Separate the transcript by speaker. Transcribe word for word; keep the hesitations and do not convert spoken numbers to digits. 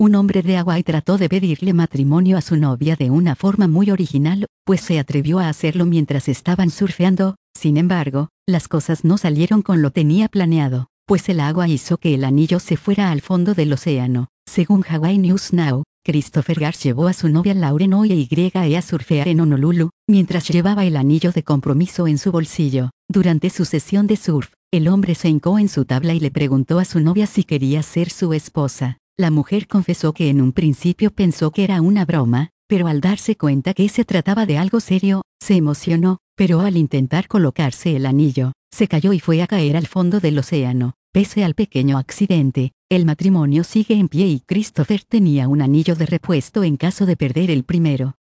Speaker 1: Un hombre de Hawái trató de pedirle matrimonio a su novia de una forma muy original, pues se atrevió a hacerlo mientras estaban surfeando. Sin embargo, las cosas no salieron con lo tenía planeado, pues el agua hizo que el anillo se fuera al fondo del océano. Según Hawaii News Now, Christopher Garst llevó a su novia Lauren Oye a surfear en Honolulu, mientras llevaba el anillo de compromiso en su bolsillo. Durante su sesión de surf, el hombre se hincó en su tabla y le preguntó a su novia si quería ser su esposa. La mujer confesó que en un principio pensó que era una broma, pero al darse cuenta que se trataba de algo serio, se emocionó, pero al intentar colocarse el anillo, se cayó y fue a caer al fondo del océano. Pese al pequeño accidente, el matrimonio sigue en pie y Christopher tenía un anillo de repuesto en caso de perder el primero.